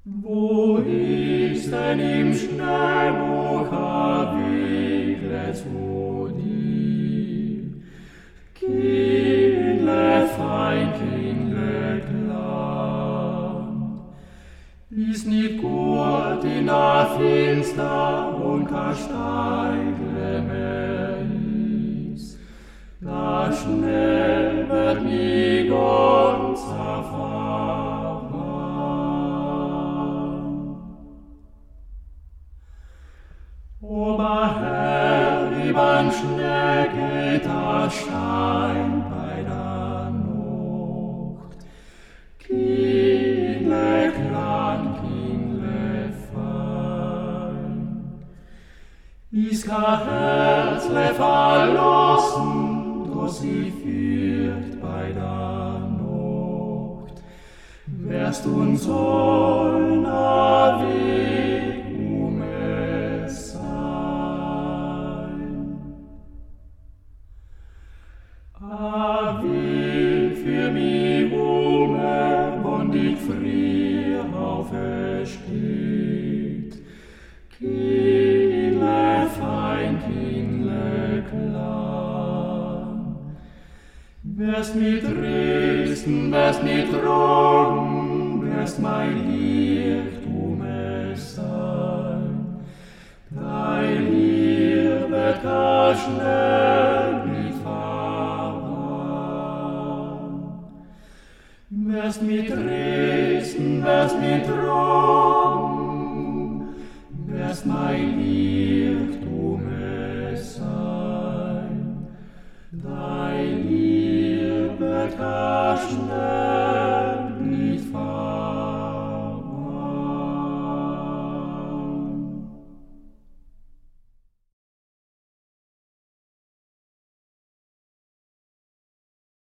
Wo ist denn im Schnellbuch a Wegle zu dir? Kindle fein, Kindle klein, ist nicht gut in a Finster und ka Steigle mehr is, da schnell wird mi ganz erfahren. Ober Herr, übern Schnee geht der Schein bei der Nacht. Kindle klein, Kindle fein, ist kein Herzle verlassen, das sie führt bei der Nacht. Wärst uns allen a Weg es sein. A Weg für mich und ich früh aufersteht. Kindle fein, Kindle klein, wärst mit trösten, wärst mit tragen, wärst mein Licht es sein. Dein Licht wird gar schnell nicht verwahren. Wärst mit trösten, wärst mit tragen,